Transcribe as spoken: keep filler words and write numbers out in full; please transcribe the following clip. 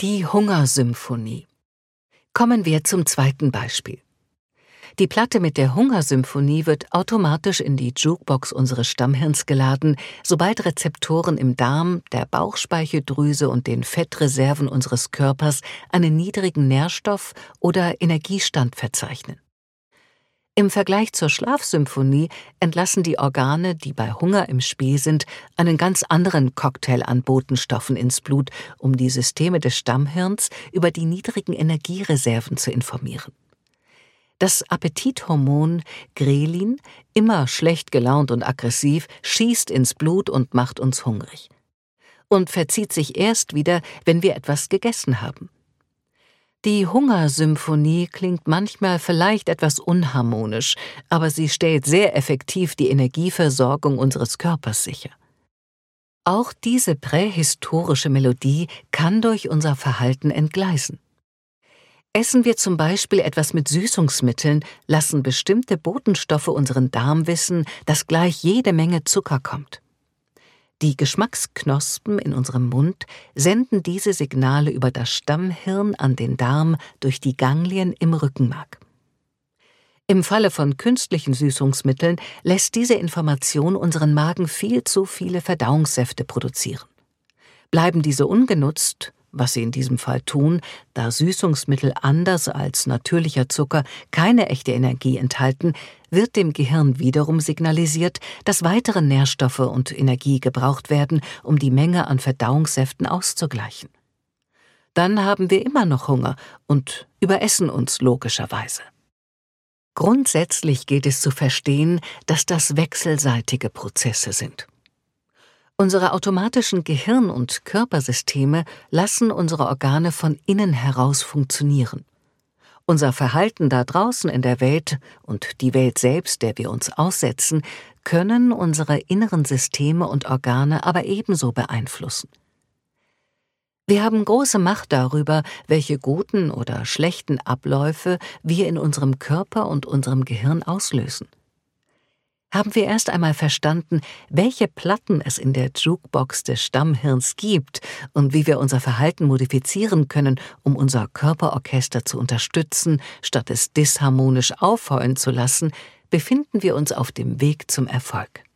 Die Hungersymphonie. Kommen wir zum zweiten Beispiel. Die Platte mit der Hungersymphonie wird automatisch in die Jukebox unseres Stammhirns geladen, sobald Rezeptoren im Darm, der Bauchspeicheldrüse und den Fettreserven unseres Körpers einen niedrigen Nährstoff- oder Energiestand verzeichnen. Im Vergleich zur Schlafsymphonie entlassen die Organe, die bei Hunger im Spiel sind, einen ganz anderen Cocktail an Botenstoffen ins Blut, um die Systeme des Stammhirns über die niedrigen Energiereserven zu informieren. Das Appetithormon Grelin, immer schlecht gelaunt und aggressiv, schießt ins Blut und macht uns hungrig. Und verzieht sich erst wieder, wenn wir etwas gegessen haben. Die Hungersymphonie klingt manchmal vielleicht etwas unharmonisch, aber sie stellt sehr effektiv die Energieversorgung unseres Körpers sicher. Auch diese prähistorische Melodie kann durch unser Verhalten entgleisen. Essen wir zum Beispiel etwas mit Süßungsmitteln, lassen bestimmte Botenstoffe unseren Darm wissen, dass gleich jede Menge Zucker kommt. Die Geschmacksknospen in unserem Mund senden diese Signale über das Stammhirn an den Darm durch die Ganglien im Rückenmark. Im Falle von künstlichen Süßungsmitteln lässt diese Information unseren Magen viel zu viele Verdauungssäfte produzieren. Bleiben diese ungenutzt, was sie in diesem Fall tun, da Süßungsmittel anders als natürlicher Zucker keine echte Energie enthalten, wird dem Gehirn wiederum signalisiert, dass weitere Nährstoffe und Energie gebraucht werden, um die Menge an Verdauungssäften auszugleichen. Dann haben wir immer noch Hunger und überessen uns logischerweise. Grundsätzlich gilt es zu verstehen, dass das wechselseitige Prozesse sind. Unsere automatischen Gehirn- und Körpersysteme lassen unsere Organe von innen heraus funktionieren. Unser Verhalten da draußen in der Welt und die Welt selbst, der wir uns aussetzen, können unsere inneren Systeme und Organe aber ebenso beeinflussen. Wir haben große Macht darüber, welche guten oder schlechten Abläufe wir in unserem Körper und unserem Gehirn auslösen. Haben wir erst einmal verstanden, welche Platten es in der Jukebox des Stammhirns gibt und wie wir unser Verhalten modifizieren können, um unser Körperorchester zu unterstützen, statt es disharmonisch aufheulen zu lassen, befinden wir uns auf dem Weg zum Erfolg.